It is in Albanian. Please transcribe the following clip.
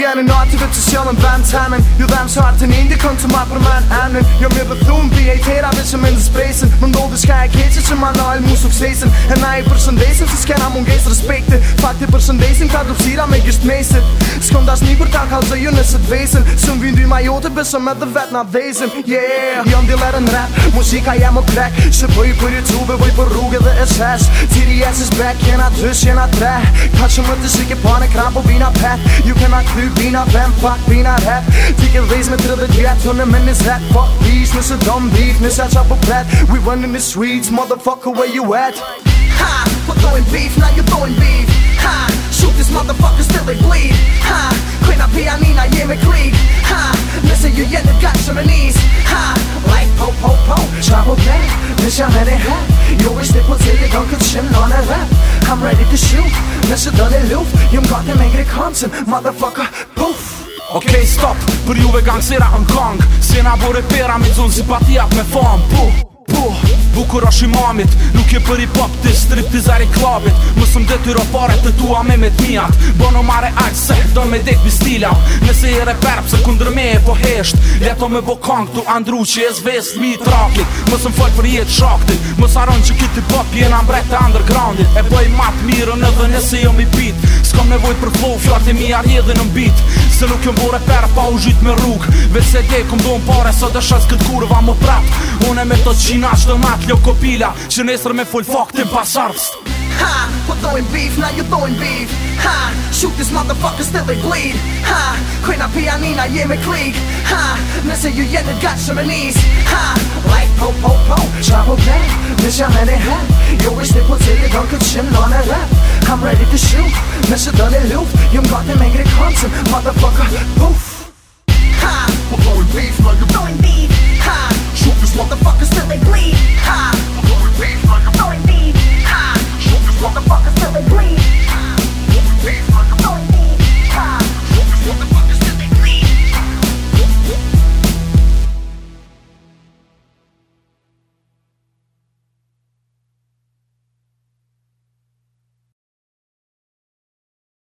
vjen en natt, vet du ser man bandtannen. Jo dem så har den ene kun til mig på man anden. Jo mere bethun vi er tæt af hvis jeg mindre spacen. Men då det skal jeg kæse til man og al musuksesen. Han er i personlæsen, så skal han gæst respekte. Fuck det personlæsen, kan du sige dig med gæst mæset. Skum der snikker, der kalder jo næsset væsen. Som vi ny mig åter, hvis som er det vat når væsen. Yeah, vi om det lader en rap. Musik har jeg må crack. Så på YouTube, vi på ruge the SS. TDS is back, kender døs, kender dræ. Kanskje møtte sikke på en kram på viner pat. You cannot kly viner, vand, fuck viner hat. De kan rise med drivet jet, hunde men is hat. Fuck beef, nisse dum beef, nisse er på plat. We running the streets, motherfucker, where you at? Ha, for throwing beef, now you throwing beef. Ha, shoot this motherfucker, still they bleed. Ha, kvinder, pianiner, hjemme krig. Ha, nisse you hjælp, got som en is. Ha, like po, po, po, try på plan. Hvis jeg er det her, jo hvis det på til, jeg kan kende on a rap. I'm ready to shoot, nisse den er luft. Jeg godt det mængde content, motherfucker, poof. Okej, stop, për juve gangstera në gang. Se na bo repera me zonë simpatiat me fan. Bukur është imamit, nuk je për hip-hop të striptizari klabit. Mësëm detyro pare të tua me t'mijat. Bono mare aq se do me dek bi stila. Nëse je reper pse kundër me e po hesht. Leto me bo kang tu andru që e zvest mi traklit. Mësëm fol për jetë shaktit. Mës aron që kiti pop jena mbret të undergroundit. E bëj mat mirën edhe nëse jo mi pit. S'kom nevoj për flow, fjart e mi arjedhin në mbit. Se nuk jom bo reper pa u zhyt me rrug. Veç se dek kom do m'pare sot e shes kët kurva më prap. Une me të qina qdo mat ljo kopila që nesër me full faktin pas arpst. Ha, for throwing beef, now you throwing beef. Ha, shoot this motherfucker, still they bleed. Ha, kvinner, pianiner, hjemme krig. Ha, nisse you hjælp, got som en is. Ha, like po, po, po, try på plan. Hvis jeg er det her, jo hvis det på til, jeg kan kende on a rap. I'm ready to shoot, nisse den er luft. Jeg godt det mængde content, motherfucker, poof.